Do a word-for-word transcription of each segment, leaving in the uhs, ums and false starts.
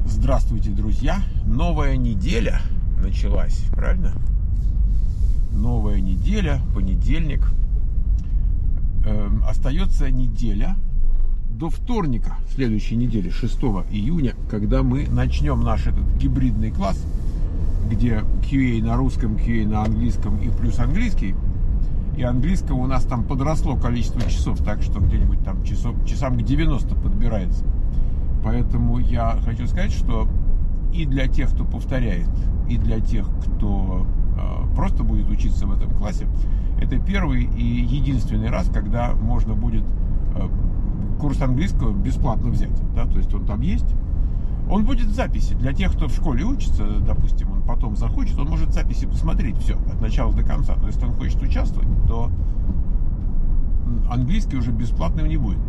Здравствуйте, друзья! Новая неделя началась, правильно? Новая неделя, понедельник. Э, остается неделя до вторника следующей недели, шестого июня, когда мы начнем наш этот гибридный класс, где кью эй на русском, кью эй на английском и плюс английский. И английского у нас там подросло количество часов, так что где-нибудь там часов, часам к девяноста подбирается. Поэтому я хочу сказать, что и для тех, кто повторяет, и для тех, кто э, просто будет учиться в этом классе, это первый и единственный раз, когда можно будет э, курс английского бесплатно взять. Да? То есть он там есть. Он будет в записи. Для тех, кто в школе учится, допустим, он потом захочет, он может в записи посмотреть все от начала до конца. Но если он хочет участвовать, то английский уже бесплатным не будет.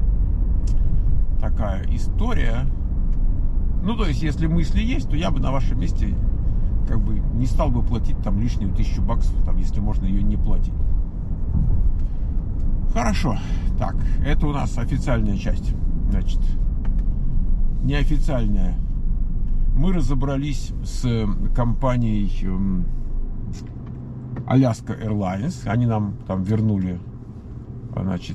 Такая история. Ну, то есть, если мысли есть, то я бы на вашем месте как бы не стал бы платить там лишнюю тысячу баксов, там, если можно ее не платить. Хорошо. Так, это у нас официальная часть. Значит, неофициальная. Мы разобрались с компанией Alaska Airlines. Они нам там вернули, значит,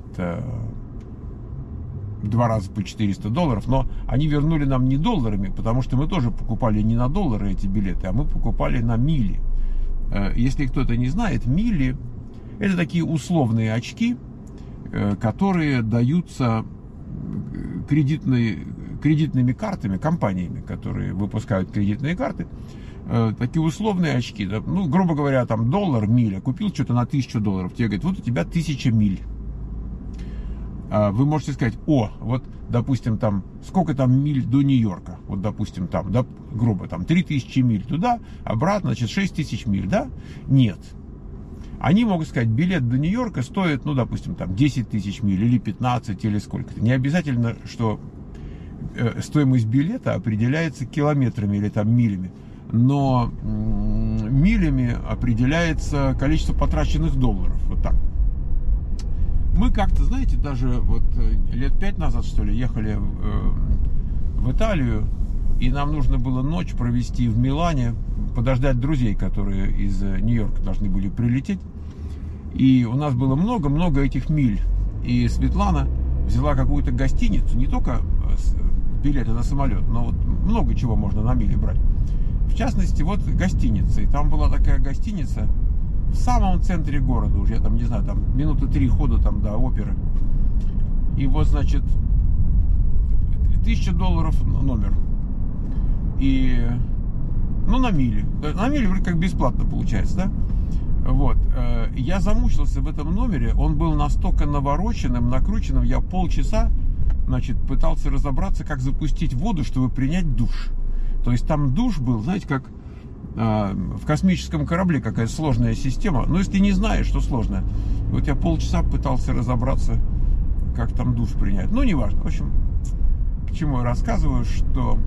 два раза по четыреста долларов, но они вернули нам не долларами, потому что мы тоже покупали не на доллары эти билеты, а мы покупали на мили. Если кто-то не знает, мили — это такие условные очки, которые даются кредитной, кредитными картами, компаниями, которые выпускают кредитные карты. Такие условные очки. Ну, грубо говоря, там доллар, миля. Купил что-то на тысячу долларов. Тебе говорят, вот у тебя тысяча миль. Вы можете сказать, о, вот, допустим, там, сколько там миль до Нью-Йорка? Вот, допустим, там, да, грубо, там, три тысячи миль туда, обратно, значит, шесть тысяч миль, да? Нет. Они могут сказать, билет до Нью-Йорка стоит, ну, допустим, там, десять тысяч миль, или пятнадцать, или сколько-то. Не обязательно, что э, стоимость билета определяется километрами или там милями, но м- милями определяется количество потраченных долларов, вот так. Мы как-то, знаете, даже вот лет пять назад, что ли, ехали в, в Италию, и нам нужно было ночь провести в Милане, подождать друзей, которые из Нью-Йорка должны были прилететь. И у нас было много-много этих миль. И Светлана взяла какую-то гостиницу, не только билеты на самолет, но вот много чего можно на мили брать. В частности, вот гостиница. И там была такая гостиница в самом центре города, уже, я там, не знаю, там минуты три хода там до оперы. И вот, значит, тысяча долларов номер. И, ну, на мили. На мили вроде как бесплатно получается, да? Вот. Я замучился в этом номере. Он был настолько навороченным, накрученным. Я полчаса, значит, пытался разобраться, как запустить воду, чтобы принять душ. То есть там душ был, знаете, как в космическом корабле, какая сложная система. Но если не знаешь, что сложно. Вот я полчаса пытался разобраться, как там душ принять. Ну, неважно. В общем, к чему я рассказываю, что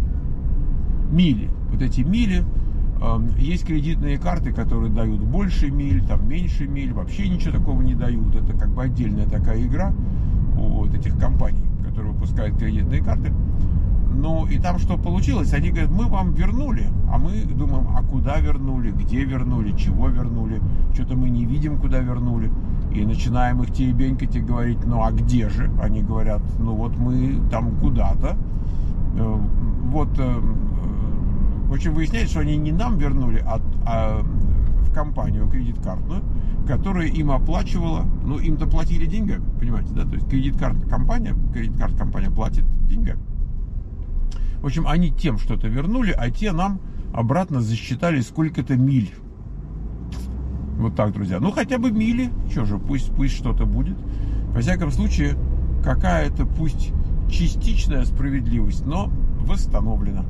мили, вот эти мили, есть кредитные карты, которые дают больше миль, там меньше миль, вообще ничего такого не дают. Это как бы отдельная такая игра у вот этих компаний, которые выпускают кредитные карты. Ну, и там что получилось? Они говорят, мы вам вернули, а мы думаем, а куда вернули, где вернули, чего вернули, что-то мы не видим, куда вернули. И начинаем их теребенькать и говорить, ну, а где же? Они говорят, ну, вот мы там куда-то. Вот, в общем, выясняется, что они не нам вернули, а, а в компанию кредит-картную, которая им оплачивала, ну, им доплатили деньгами, понимаете, да? То есть кредит-карт-компания, кредит-карт-компания платит деньгами. В общем, они тем что-то вернули, а те нам обратно засчитали сколько-то миль. Вот так, друзья. Ну, хотя бы мили. Что же, пусть, пусть что-то будет. Во всяком случае, какая-то, пусть частичная справедливость, но восстановлена.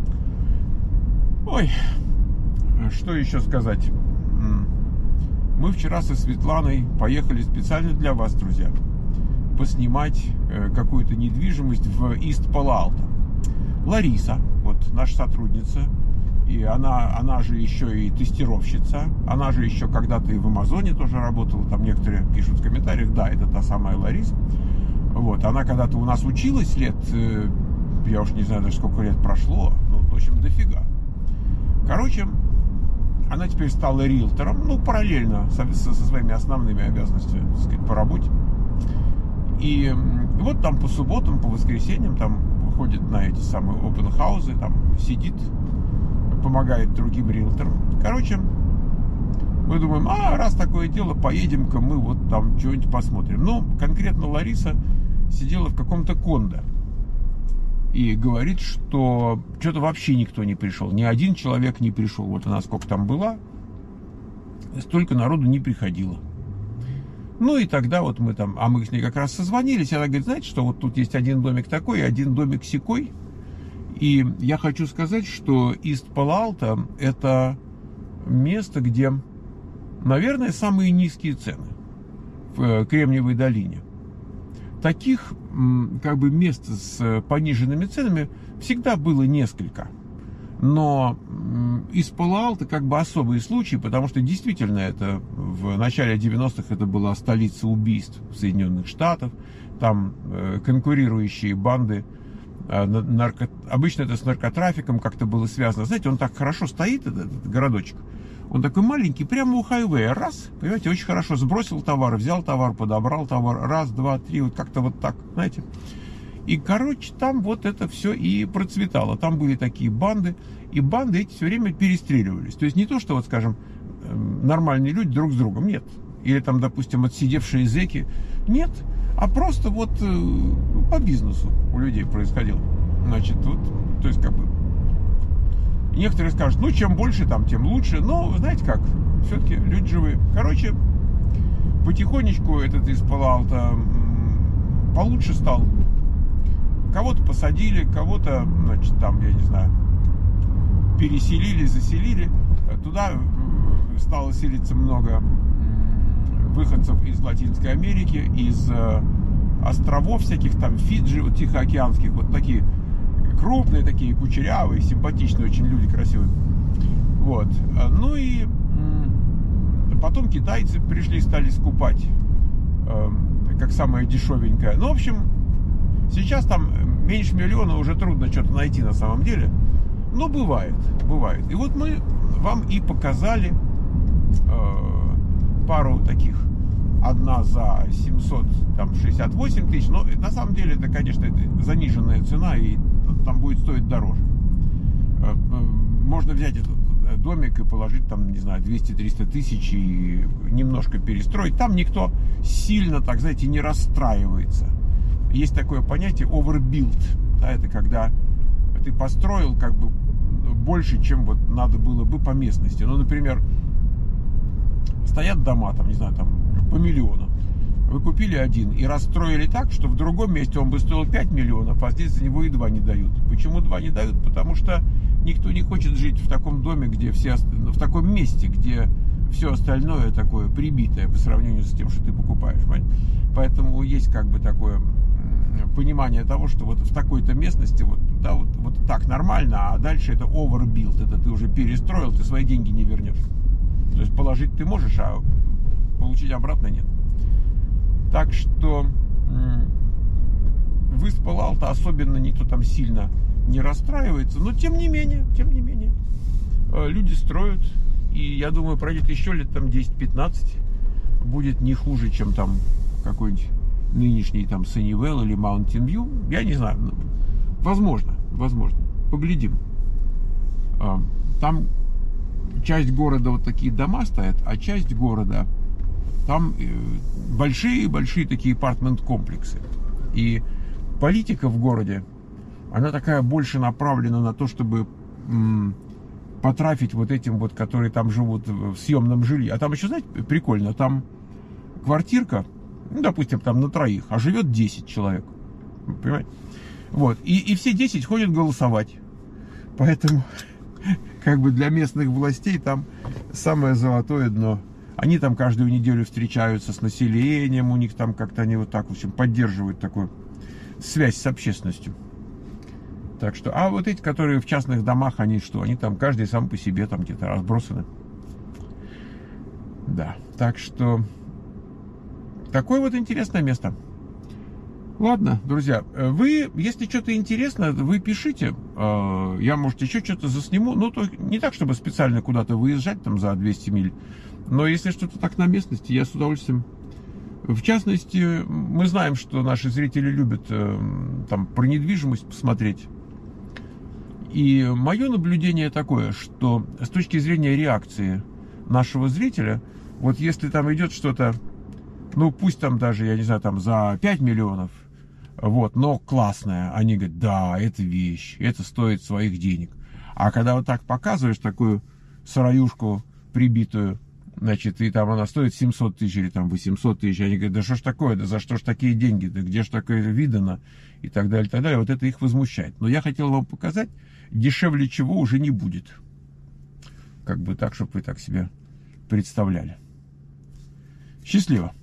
Ой, что еще сказать? Мы вчера со Светланой поехали специально для вас, друзья, поснимать какую-то недвижимость в Ист-Пало-Алто. Лариса, вот наша сотрудница, и она, она же еще и тестировщица, она же еще когда-то и в Амазоне тоже работала, там некоторые пишут в комментариях, да, это та самая Лариса. Вот, она когда-то у нас училась лет я уж не знаю даже сколько лет прошло, ну, в общем, дофига. Короче, она теперь стала риэлтором, ну, параллельно со, со своими основными обязанностями, так сказать, по работе. И вот там по субботам, по воскресеньям там ходит на эти самые open house, там сидит, помогает другим риэлторам. Короче, мы думаем, а раз такое дело, поедем-ка мы вот там что-нибудь посмотрим. Ну, конкретно Лариса сидела в каком-то кондо и говорит, что что-то вообще никто не пришел, ни один человек не пришел. Вот она сколько там была, столько народу не приходило. Ну и тогда вот мы там, а мы с ней как раз созвонились, и она говорит, знаете, что вот тут есть один домик такой, один домик сякой. И я хочу сказать, что Ист-Пало-Алто — это место, где, наверное, самые низкие цены в Кремниевой долине. Таких как бы мест с пониженными ценами всегда было несколько. Но Ист-Пало-Алто как бы особый случай, потому что действительно это в начале девяностых это была столица убийств Соединенных Штатов. Там э, конкурирующие банды, э, нарко... обычно это с наркотрафиком как-то было связано. Знаете, он так хорошо стоит, этот, этот городочек. Он такой маленький, прямо у хайвея. Раз, понимаете, очень хорошо сбросил товар, взял товар, подобрал товар. Раз, два, три, вот как-то вот так, знаете. И, короче, там вот это все и процветало. Там были такие банды, и банды эти все время перестреливались. То есть не то, что, вот, скажем, нормальные люди друг с другом, нет. Или там, допустим, отсидевшие зэки, нет. А просто вот по бизнесу у людей происходило. Значит, вот, то есть как бы... Некоторые скажут, ну, чем больше там, тем лучше. Но, знаете как, все-таки люди живые. Короче, потихонечку этот Ист-Пало-Алто получше стал. Кого-то посадили, кого-то, значит, там, я не знаю, переселили, заселили. Туда стало селиться много выходцев из Латинской Америки, из островов всяких, там, Фиджи, вот, тихоокеанских, вот такие крупные, такие кучерявые, симпатичные очень люди, красивые. Вот. Ну и потом китайцы пришли, стали скупать, как самое дешевенькое. Ну, в общем, сейчас там меньше миллиона уже трудно что-то найти на самом деле. Но бывает, бывает. И вот мы вам и показали э, пару таких. Одна за семьсот шестьдесят восемь тысяч. Но на самом деле это, конечно, это заниженная цена, и там будет стоить дороже. Э, можно взять этот домик и положить там, не знаю, двести-триста тысяч и немножко перестроить. Там никто сильно, так знаете, не расстраивается. Есть такое понятие overbuild. Да, это когда ты построил как бы больше, чем вот надо было бы по местности. Ну, например, стоят дома, там, не знаю, там по миллиону. Вы купили один и расстроили так, что в другом месте он бы стоил пять миллионов, а здесь за него и два не дают. Почему два не дают? Потому что никто не хочет жить в таком доме, где все, в таком месте, где все остальное такое прибитое по сравнению с тем, что ты покупаешь. Понимаете? Поэтому есть как бы такое понимание того, что вот в такой-то местности вот, да, вот, вот так нормально, а дальше это overbuild, это ты уже перестроил, ты свои деньги не вернешь. То есть положить ты можешь, а получить обратно нет. Так что в Ист-Пало-Алто особенно никто там сильно не расстраивается, но тем не менее, тем не менее, люди строят, и я думаю, пройдет еще лет там десять-пятнадцать, будет не хуже, чем там какой-нибудь нынешний там Саннивелл или Mountain View, я не знаю, возможно, возможно, поглядим. Там часть города вот такие дома стоят, а часть города там большие-большие такие апартмент-комплексы. И политика в городе, она такая больше направлена на то, чтобы м, потрафить вот этим вот, которые там живут в съемном жилье. А там еще, знаете, прикольно, там квартирка, ну, допустим, там на троих, а живет десять человек. Понимаете? Вот. И, и все десять ходят голосовать. Поэтому, как бы для местных властей там самое золотое дно. Они там каждую неделю встречаются с населением, у них там как-то они вот так, в общем, поддерживают такую связь с общественностью. Так что, а вот эти, которые в частных домах, они что? Они там каждый сам по себе там где-то разбросаны. Да, так что такое вот интересное место. Ладно, друзья, вы, если что-то интересно, вы пишите. Я, может, еще что-то засниму. Ну, то не так, чтобы специально куда-то выезжать там за двести миль. Но если что-то так на местности, я с удовольствием. В частности, мы знаем, что наши зрители любят там про недвижимость посмотреть. И мое наблюдение такое, что с точки зрения реакции нашего зрителя, вот если там идет что-то, ну пусть там даже, я не знаю, там за пять миллионов, вот, но классная, они говорят, да, это вещь, это стоит своих денег. А когда вот так показываешь такую сыроюшку прибитую, значит, и там она стоит семьсот тысяч или там восемьсот тысяч, они говорят, да что ж такое, да за что ж такие деньги, да где ж такое видано, и так далее, и так далее. Вот это их возмущает. Но я хотел вам показать, дешевле чего уже не будет. Как бы так, чтобы вы так себе представляли. Счастливо.